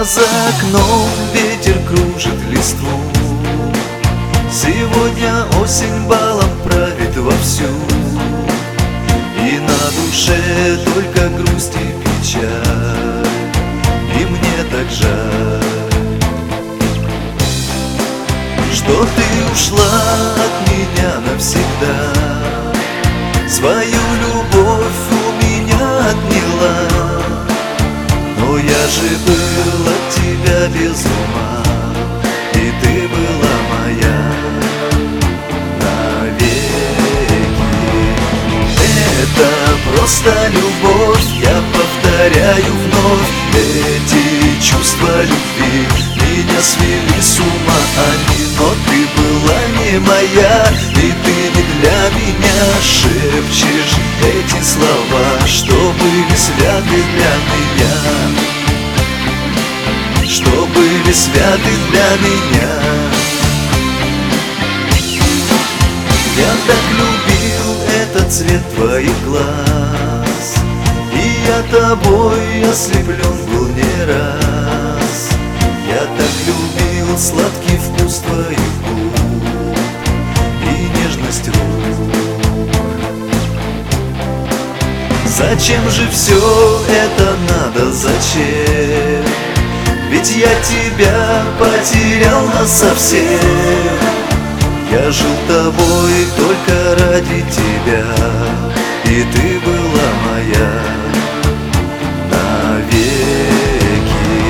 за окном ветер кружит листву. Сегодня осень балом правит вовсю, и на душе только грусть и печаль, и мне так жаль, что ты ушла от меня навсегда. Свою любовь у меня отняла, но я же был от тебя без ума, и ты была моя навеки. Это просто любовь, я повторяю вновь. Эти чувства любви меня свели с ума они, но ты была не моя, и ты не для меня шепчешь эти слова, что были святы для меня, что были святы для меня. Я так любил этот цвет твоих глаз, и я тобой ослеплен был не раз. Я так любил сладкий вкус твоих губ и нежность рук. Зачем же все это надо, зачем? Ведь я тебя потерял насовсем. Я жил тобой только ради тебя, и ты была моя навеки.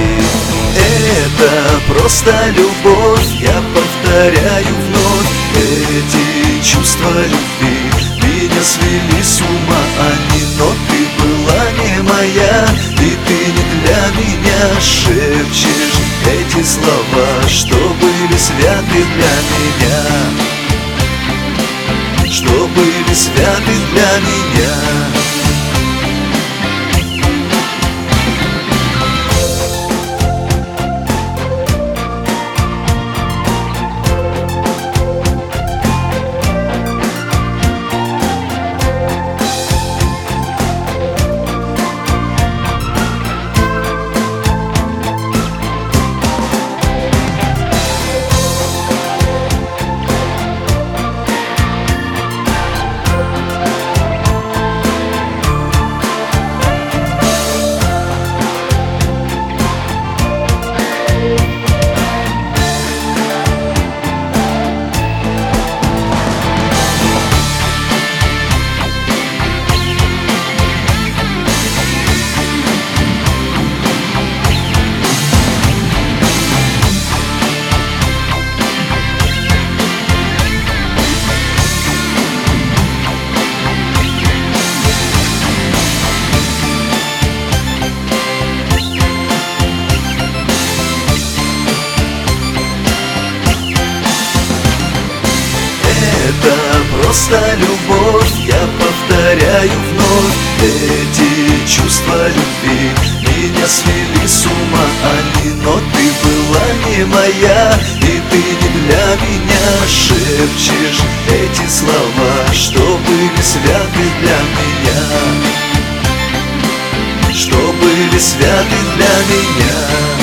Это просто любовь, я повторяю вновь. Эти чувства любви меня свели с ума они, но ты была не моя, и ты не для меня шепчешь эти слова, что были святы для меня, что были святы для меня. Это просто любовь, я повторяю вновь. Эти чувства любви меня свели с ума они, но ты была не моя, и ты не для меня шепчешь эти слова, что были святы для меня, что были святы для меня.